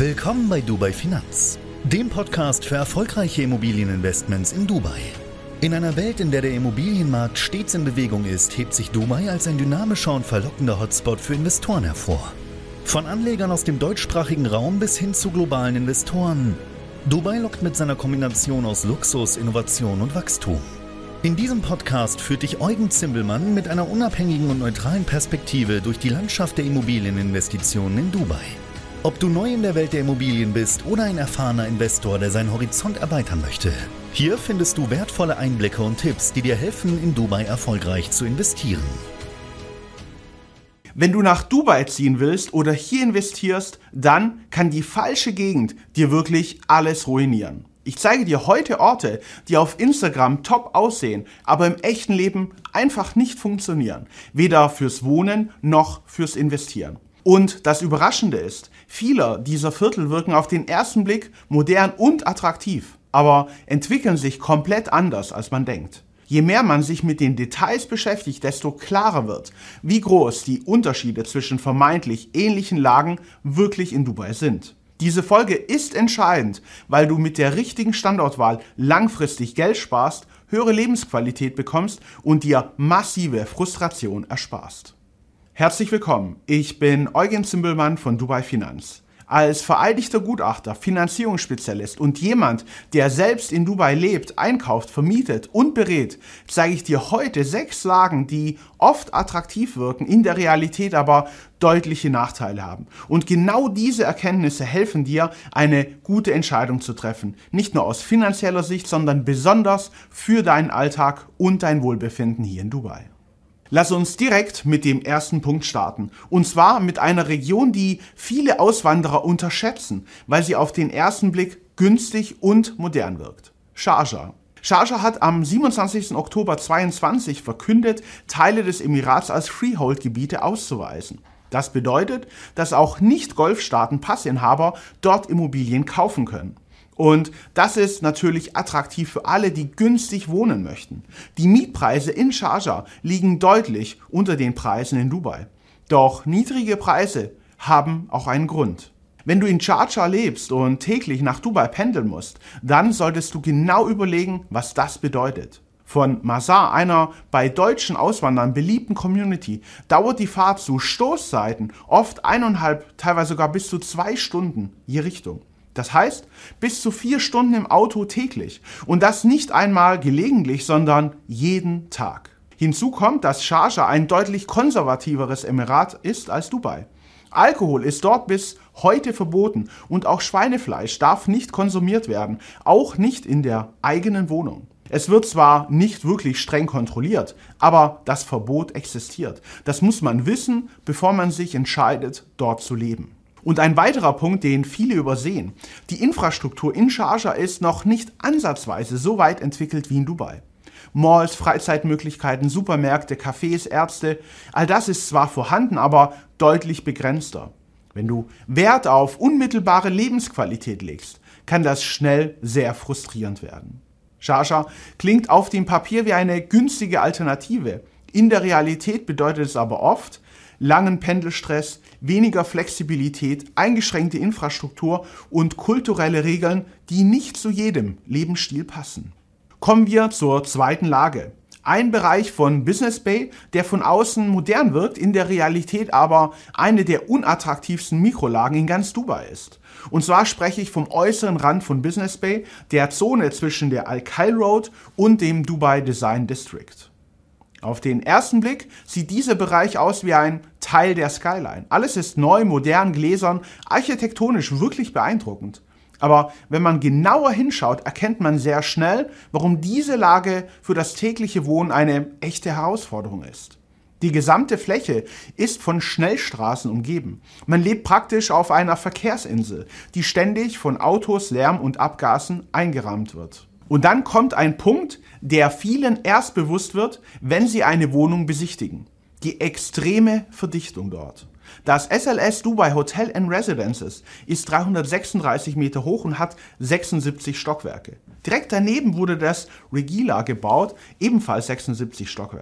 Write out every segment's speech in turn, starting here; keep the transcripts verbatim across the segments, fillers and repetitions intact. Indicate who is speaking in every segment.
Speaker 1: Willkommen bei Dubai Finanz, dem Podcast für erfolgreiche Immobilieninvestments in Dubai. In einer Welt, in der der Immobilienmarkt stets in Bewegung ist, hebt sich Dubai als ein dynamischer und verlockender Hotspot für Investoren hervor. Von Anlegern aus dem deutschsprachigen Raum bis hin zu globalen Investoren. Dubai lockt mit seiner Kombination aus Luxus, Innovation und Wachstum. In diesem Podcast führt dich Eugen Zimbelmann mit einer unabhängigen und neutralen Perspektive durch die Landschaft der Immobilieninvestitionen in Dubai. Ob du neu in der Welt der Immobilien bist oder ein erfahrener Investor, der seinen Horizont erweitern möchte, hier findest du wertvolle Einblicke und Tipps, die dir helfen, in Dubai erfolgreich zu investieren.
Speaker 2: Wenn du nach Dubai ziehen willst oder hier investierst, dann kann die falsche Gegend dir wirklich alles ruinieren. Ich zeige dir heute Orte, die auf Instagram top aussehen, aber im echten Leben einfach nicht funktionieren. Weder fürs Wohnen noch fürs Investieren. Und das Überraschende ist, viele dieser Viertel wirken auf den ersten Blick modern und attraktiv, aber entwickeln sich komplett anders, als man denkt. Je mehr man sich mit den Details beschäftigt, desto klarer wird, wie groß die Unterschiede zwischen vermeintlich ähnlichen Lagen wirklich in Dubai sind. Diese Folge ist entscheidend, weil du mit der richtigen Standortwahl langfristig Geld sparst, höhere Lebensqualität bekommst und dir massive Frustration ersparst. Herzlich willkommen, ich bin Eugen Zimbelmann von Dubai Finanz. Als vereidigter Gutachter, Finanzierungsspezialist und jemand, der selbst in Dubai lebt, einkauft, vermietet und berät, zeige ich dir heute sechs Lagen, die oft attraktiv wirken, in der Realität aber deutliche Nachteile haben. Und genau diese Erkenntnisse helfen dir, eine gute Entscheidung zu treffen. Nicht nur aus finanzieller Sicht, sondern besonders für deinen Alltag und dein Wohlbefinden hier in Dubai. Lass uns direkt mit dem ersten Punkt starten. Und zwar mit einer Region, die viele Auswanderer unterschätzen, weil sie auf den ersten Blick günstig und modern wirkt. Sharjah. Sharjah hat am siebenundzwanzigsten Oktober zweitausendzweiundzwanzig verkündet, Teile des Emirats als Freehold-Gebiete auszuweisen. Das bedeutet, dass auch Nicht-Golfstaaten-Passinhaber dort Immobilien kaufen können. Und das ist natürlich attraktiv für alle, die günstig wohnen möchten. Die Mietpreise in Sharjah liegen deutlich unter den Preisen in Dubai. Doch niedrige Preise haben auch einen Grund. Wenn du in Sharjah lebst und täglich nach Dubai pendeln musst, dann solltest du genau überlegen, was das bedeutet. Von Mazar, einer bei deutschen Auswandern beliebten Community, dauert die Fahrt zu Stoßzeiten oft eineinhalb, teilweise sogar bis zu zwei Stunden je Richtung. Das heißt, bis zu vier Stunden im Auto täglich. Und das nicht einmal gelegentlich, sondern jeden Tag. Hinzu kommt, dass Sharjah ein deutlich konservativeres Emirat ist als Dubai. Alkohol ist dort bis heute verboten und auch Schweinefleisch darf nicht konsumiert werden, auch nicht in der eigenen Wohnung. Es wird zwar nicht wirklich streng kontrolliert, aber das Verbot existiert. Das muss man wissen, bevor man sich entscheidet, dort zu leben. Und ein weiterer Punkt, den viele übersehen: Die Infrastruktur in Sharjah ist noch nicht ansatzweise so weit entwickelt wie in Dubai. Malls, Freizeitmöglichkeiten, Supermärkte, Cafés, Ärzte, all das ist zwar vorhanden, aber deutlich begrenzter. Wenn du Wert auf unmittelbare Lebensqualität legst, kann das schnell sehr frustrierend werden. Sharjah klingt auf dem Papier wie eine günstige Alternative. In der Realität bedeutet es aber oft langen Pendelstress, weniger Flexibilität, eingeschränkte Infrastruktur und kulturelle Regeln, die nicht zu jedem Lebensstil passen. Kommen wir zur zweiten Lage. Ein Bereich von Business Bay, der von außen modern wirkt, in der Realität aber eine der unattraktivsten Mikrolagen in ganz Dubai ist. Und zwar spreche ich vom äußeren Rand von Business Bay, der Zone zwischen der Al-Khail Road und dem Dubai Design District. Auf den ersten Blick sieht dieser Bereich aus wie ein Teil der Skyline. Alles ist neu, modern, gläsern, architektonisch wirklich beeindruckend. Aber wenn man genauer hinschaut, erkennt man sehr schnell, warum diese Lage für das tägliche Wohnen eine echte Herausforderung ist. Die gesamte Fläche ist von Schnellstraßen umgeben. Man lebt praktisch auf einer Verkehrsinsel, die ständig von Autos, Lärm und Abgasen eingerahmt wird. Und dann kommt ein Punkt, der vielen erst bewusst wird, wenn sie eine Wohnung besichtigen. Die extreme Verdichtung dort. Das S L S Dubai Hotel and Residences ist dreihundertsechsunddreißig Meter hoch und hat sechsundsiebzig Stockwerke. Direkt daneben wurde das Regila gebaut, ebenfalls sechsundsiebzig Stockwerke.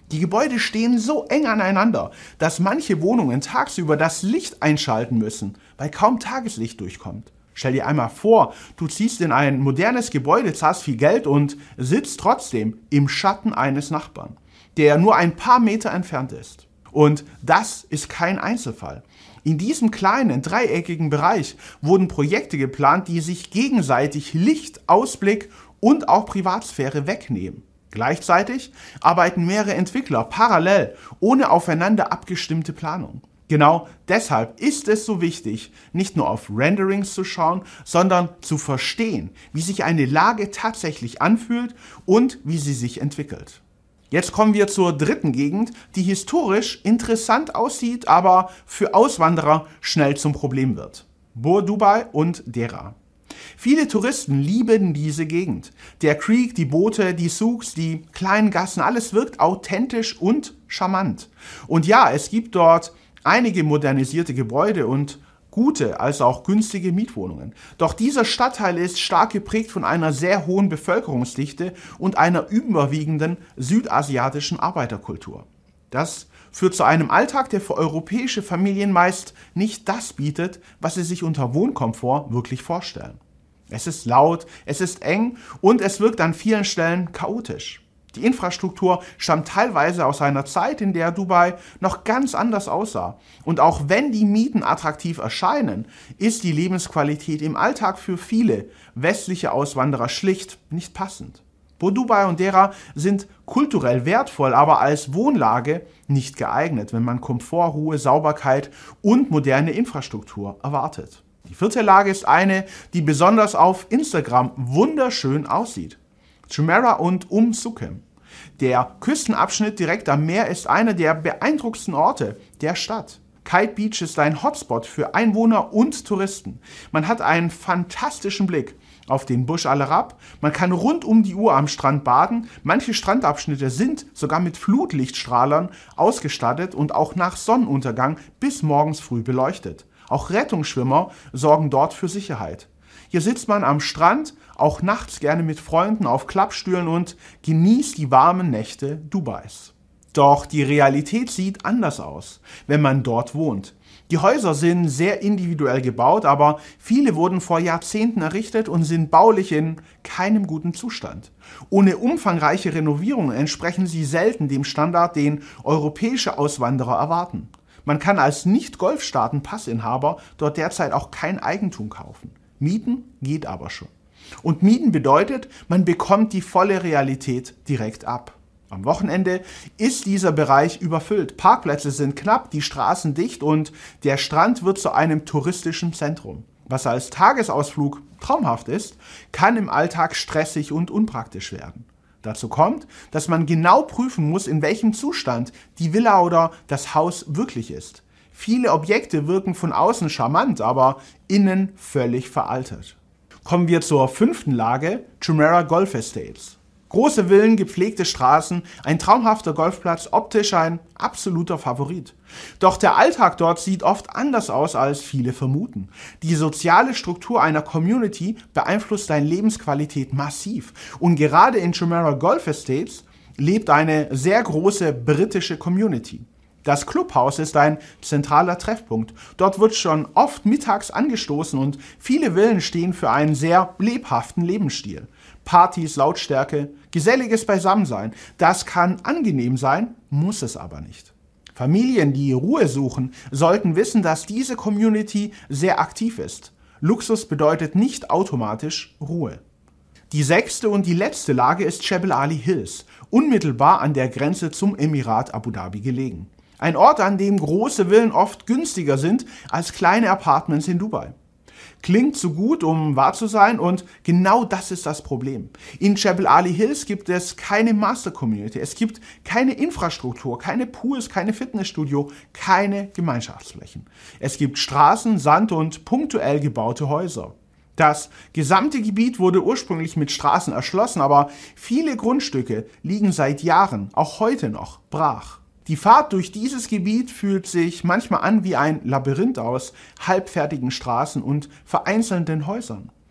Speaker 2: Die Gebäude stehen so eng aneinander, dass manche Wohnungen tagsüber das Licht einschalten müssen, weil kaum Tageslicht durchkommt. Stell dir einmal vor, du ziehst in ein modernes Gebäude, zahlst viel Geld und sitzt trotzdem im Schatten eines Nachbarn, der nur ein paar Meter entfernt ist. Und das ist kein Einzelfall. In diesem kleinen, dreieckigen Bereich wurden Projekte geplant, die sich gegenseitig Licht, Ausblick und auch Privatsphäre wegnehmen. Gleichzeitig arbeiten mehrere Entwickler parallel, ohne aufeinander abgestimmte Planung. Genau deshalb ist es so wichtig, nicht nur auf Renderings zu schauen, sondern zu verstehen, wie sich eine Lage tatsächlich anfühlt und wie sie sich entwickelt. Jetzt kommen wir zur dritten Gegend, die historisch interessant aussieht, aber für Auswanderer schnell zum Problem wird. Bur Dubai und Deira. Viele Touristen lieben diese Gegend. Der Creek, die Boote, die Souks, die kleinen Gassen, alles wirkt authentisch und charmant. Und ja, es gibt dort einige modernisierte Gebäude und gute als auch günstige Mietwohnungen. Doch dieser Stadtteil ist stark geprägt von einer sehr hohen Bevölkerungsdichte und einer überwiegenden südasiatischen Arbeiterkultur. Das führt zu einem Alltag, der für europäische Familien meist nicht das bietet, was sie sich unter Wohnkomfort wirklich vorstellen. Es ist laut, es ist eng und es wirkt an vielen Stellen chaotisch. Die Infrastruktur stammt teilweise aus einer Zeit, in der Dubai noch ganz anders aussah. Und auch wenn die Mieten attraktiv erscheinen, ist die Lebensqualität im Alltag für viele westliche Auswanderer schlicht nicht passend. Bur Dubai und Deira sind kulturell wertvoll, aber als Wohnlage nicht geeignet, wenn man Komfort, Ruhe, Sauberkeit und moderne Infrastruktur erwartet. Die vierte Lage ist eine, die besonders auf Instagram wunderschön aussieht. Jumeirah und Umm Suqeim. Der Küstenabschnitt direkt am Meer ist einer der beeindruckendsten Orte der Stadt. Kite Beach ist ein Hotspot für Einwohner und Touristen. Man hat einen fantastischen Blick auf den Burj Al Arab. Man kann rund um die Uhr am Strand baden. Manche Strandabschnitte sind sogar mit Flutlichtstrahlern ausgestattet und auch nach Sonnenuntergang bis morgens früh beleuchtet. Auch Rettungsschwimmer sorgen dort für Sicherheit. Hier sitzt man am Strand, auch nachts gerne mit Freunden auf Klappstühlen und genießt die warmen Nächte Dubais. Doch die Realität sieht anders aus, wenn man dort wohnt. Die Häuser sind sehr individuell gebaut, aber viele wurden vor Jahrzehnten errichtet und sind baulich in keinem guten Zustand. Ohne umfangreiche Renovierungen entsprechen sie selten dem Standard, den europäische Auswanderer erwarten. Man kann als Nicht-Golfstaaten-Passinhaber dort derzeit auch kein Eigentum kaufen. Mieten geht aber schon. Und Mieten bedeutet, man bekommt die volle Realität direkt ab. Am Wochenende ist dieser Bereich überfüllt. Parkplätze sind knapp, die Straßen dicht und der Strand wird zu einem touristischen Zentrum. Was als Tagesausflug traumhaft ist, kann im Alltag stressig und unpraktisch werden. Dazu kommt, dass man genau prüfen muss, in welchem Zustand die Villa oder das Haus wirklich ist. Viele Objekte wirken von außen charmant, aber innen völlig veraltet. Kommen wir zur fünften Lage, Jumeirah Golf Estates. Große Villen, gepflegte Straßen, ein traumhafter Golfplatz, optisch ein absoluter Favorit. Doch der Alltag dort sieht oft anders aus, als viele vermuten. Die soziale Struktur einer Community beeinflusst deine Lebensqualität massiv. Und gerade in Jumeirah Golf Estates lebt eine sehr große britische Community. Das Clubhaus ist ein zentraler Treffpunkt. Dort wird schon oft mittags angestoßen und viele Villen stehen für einen sehr lebhaften Lebensstil. Partys, Lautstärke, geselliges Beisammensein. Das kann angenehm sein, muss es aber nicht. Familien, die Ruhe suchen, sollten wissen, dass diese Community sehr aktiv ist. Luxus bedeutet nicht automatisch Ruhe. Die sechste und die letzte Lage ist Jebel Ali Hills, unmittelbar an der Grenze zum Emirat Abu Dhabi gelegen. Ein Ort, an dem große Villen oft günstiger sind als kleine Apartments in Dubai. Klingt zu gut, um wahr zu sein, und genau das ist das Problem. In Jebel Ali Hills gibt es keine Master-Community, es gibt keine Infrastruktur, keine Pools, keine Fitnessstudio, keine Gemeinschaftsflächen. Es gibt Straßen, Sand und punktuell gebaute Häuser. Das gesamte Gebiet wurde ursprünglich mit Straßen erschlossen, aber viele Grundstücke liegen seit Jahren, auch heute noch, brach. Die Fahrt durch dieses Gebiet fühlt sich manchmal an wie ein Labyrinth aus halbfertigen Straßen und vereinzelten Häusern.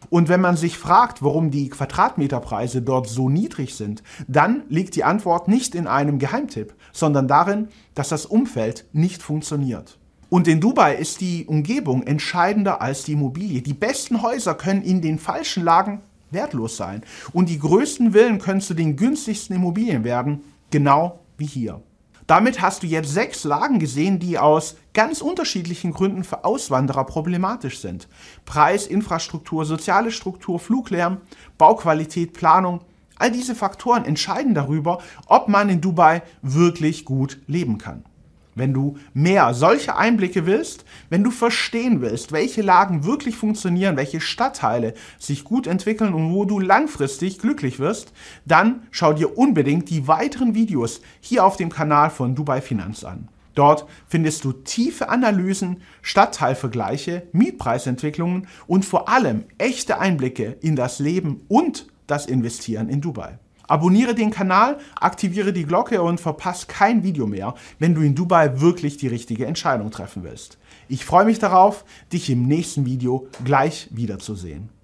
Speaker 2: Und wenn man sich fragt, warum die Quadratmeterpreise dort so niedrig sind, dann liegt die Antwort nicht in einem Geheimtipp, sondern darin, dass das Umfeld nicht funktioniert. Und in Dubai ist die Umgebung entscheidender als die Immobilie. Die besten Häuser können in den falschen Lagen wertlos sein. Und die größten Villen können zu den günstigsten Immobilien werden, genau wie hier. Damit hast du jetzt sechs Lagen gesehen, die aus ganz unterschiedlichen Gründen für Auswanderer problematisch sind. Preis, Infrastruktur, soziale Struktur, Fluglärm, Bauqualität, Planung. All diese Faktoren entscheiden darüber, ob man in Dubai wirklich gut leben kann. Wenn du mehr solche Einblicke willst, wenn du verstehen willst, welche Lagen wirklich funktionieren, welche Stadtteile sich gut entwickeln und wo du langfristig glücklich wirst, dann schau dir unbedingt die weiteren Videos hier auf dem Kanal von Dubai Finanz an. Dort findest du tiefe Analysen, Stadtteilvergleiche, Mietpreisentwicklungen und vor allem echte Einblicke in das Leben und das Investieren in Dubai. Abonniere den Kanal, aktiviere die Glocke und verpasse kein Video mehr, wenn du in Dubai wirklich die richtige Entscheidung treffen willst. Ich freue mich darauf, dich im nächsten Video gleich wiederzusehen.